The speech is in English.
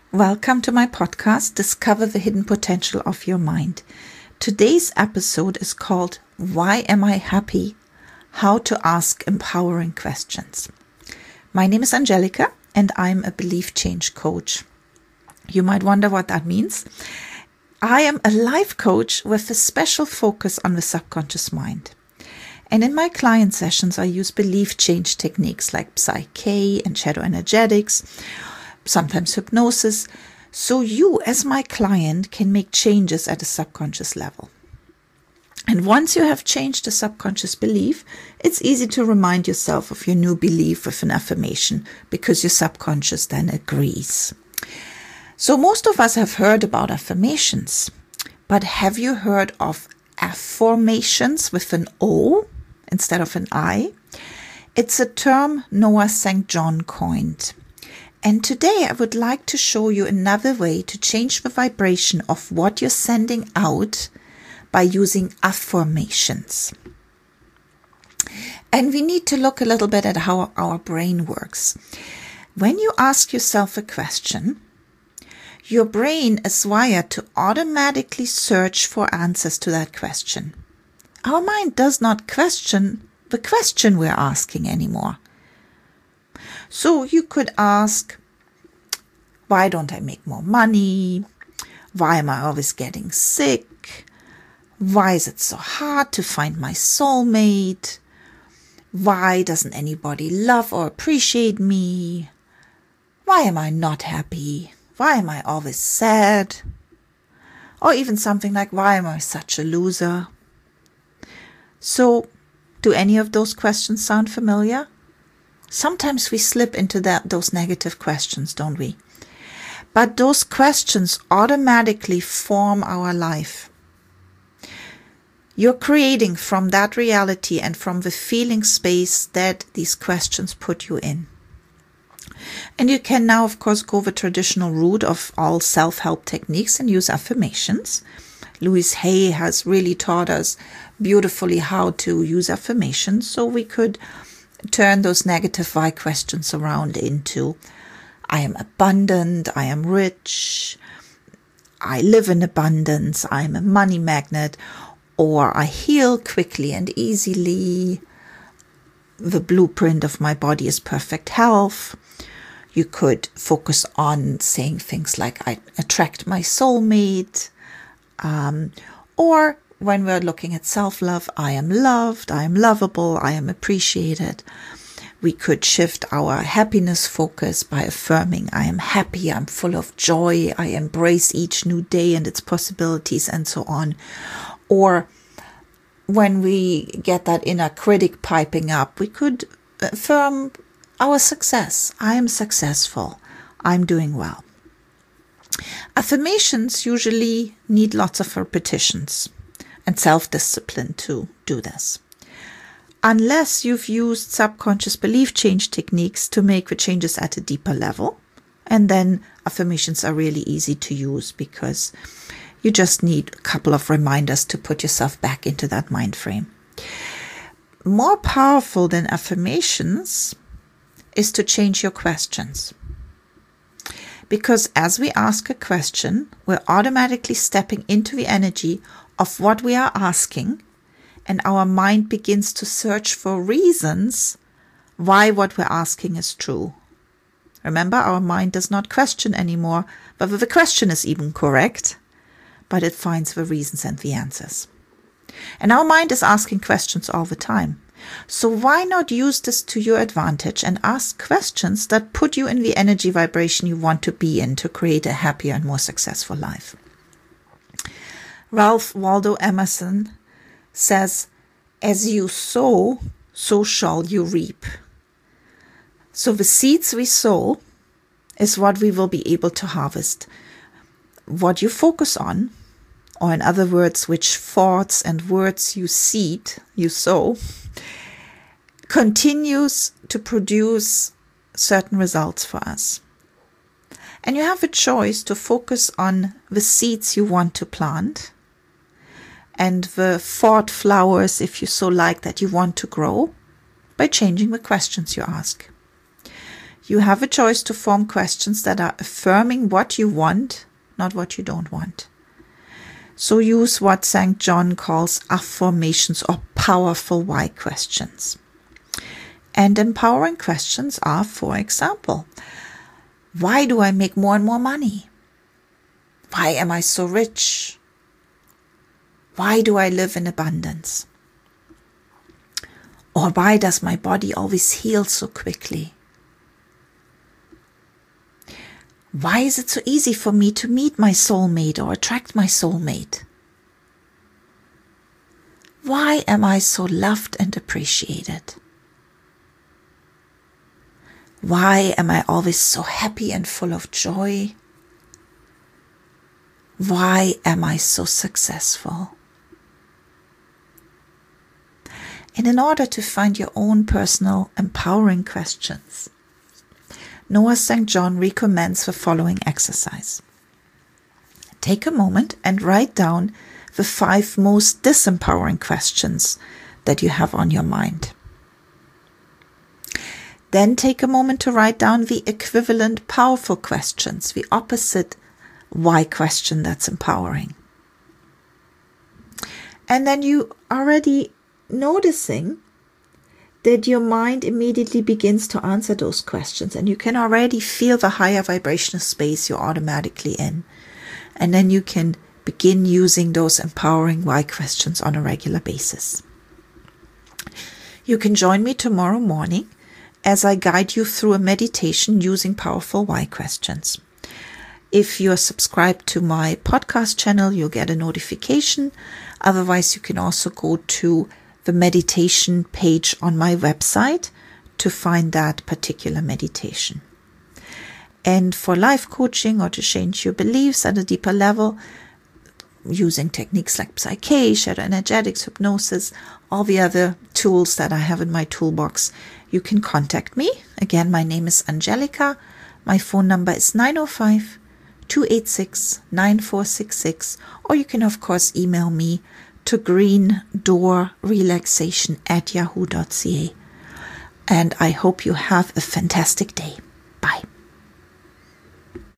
Welcome to my podcast, Discover the Hidden Potential of Your Mind. Today's episode is called Why Am I Happy? How to Ask Empowering Questions. My name is Angelica and I'm a belief change coach. You might wonder what that means. I am a life coach with a special focus on the subconscious mind. And in my client sessions, I use belief change techniques like Psyche and shadow energetics, sometimes hypnosis, so you as my client can make changes at a subconscious level. And once you have changed a subconscious belief, it's easy to remind yourself of your new belief with an affirmation because your subconscious then agrees. So most of us have heard about affirmations, but have you heard of afformations with an O instead of an I? It's a term Noah St. John coined. And today I would like to show you another way to change the vibration of what you're sending out by using affirmations. And we need to look a little bit at how our brain works. When you ask yourself a question, your brain is wired to automatically search for answers to that question. Our mind does not question the question we're asking anymore. So you could ask, why don't I make more money? Why am I always getting sick? Why is it so hard to find my soulmate? Why doesn't anybody love or appreciate me? Why am I not happy? Why am I always sad? Or even something like, why am I such a loser? So, do any of those questions sound familiar? Sometimes we slip into those negative questions, don't we? But those questions automatically form our life. You're creating from that reality and from the feeling space that these questions put you in. And you can now, of course, go the traditional route of all self-help techniques and use affirmations. Louise Hay has really taught us beautifully how to use affirmations, so we could turn those negative why questions around into I am abundant, I am rich, I live in abundance, I am a money magnet, or I heal quickly and easily, the blueprint of my body is perfect health. You could focus on saying things like I attract my soulmate, or when we're looking at self-love, I am loved, I am lovable, I am appreciated. We could shift our happiness focus by affirming, I am happy, I'm full of joy, I embrace each new day and its possibilities, and so on. Or when we get that inner critic piping up, we could affirm our success. I am successful, I'm doing well. Affirmations usually need lots of repetitions and self-discipline to do this. Unless you've used subconscious belief change techniques to make the changes at a deeper level. And then affirmations are really easy to use because you just need a couple of reminders to put yourself back into that mind frame. More powerful than affirmations is to change your questions. Because as we ask a question, we're automatically stepping into the energy of what we are asking, and our mind begins to search for reasons why what we're asking is true. Remember, our mind does not question anymore whether the question is even correct, but it finds the reasons and the answers. And our mind is asking questions all the time. So why not use this to your advantage and ask questions that put you in the energy vibration you want to be in to create a happier and more successful life? Ralph Waldo Emerson says, as you sow, so shall you reap. So the seeds we sow is what we will be able to harvest. What you focus on, or in other words, which thoughts and words you seed, you sow, continues to produce certain results for us. And you have a choice to focus on the seeds you want to plant and the thought flowers, if you so like, that you want to grow by changing the questions you ask. You have a choice to form questions that are affirming what you want, not what you don't want. So use what St. John calls affirmations or powerful why questions. And empowering questions are, for example, why do I make more and more money? Why am I so rich? Why do I live in abundance? Or why does my body always heal so quickly? Why is it so easy for me to meet my soulmate or attract my soulmate? Why am I so loved and appreciated? Why am I always so happy and full of joy? Why am I so successful? And in order to find your own personal empowering questions, Noah St. John recommends the following exercise. Take a moment and write down the 5 most disempowering questions that you have on your mind. Then take a moment to write down the equivalent powerful questions, the opposite why question that's empowering. And then you already noticing that your mind immediately begins to answer those questions, and you can already feel the higher vibrational space you're automatically in. And then you can begin using those empowering why questions on a regular basis. You can join me tomorrow morning as I guide you through a meditation using powerful why questions. If you're subscribed to my podcast channel, you'll get a notification. Otherwise, you can also go to the meditation page on my website to find that particular meditation. And for life coaching or to change your beliefs at a deeper level, using techniques like Psyche, shadow energetics, hypnosis, all the other tools that I have in my toolbox, you can contact me. Again, my name is Angelica. My phone number is 905-286-9466, or you can of course email me to greendoorrelaxation@yahoo.ca. And I hope you have a fantastic day. Bye.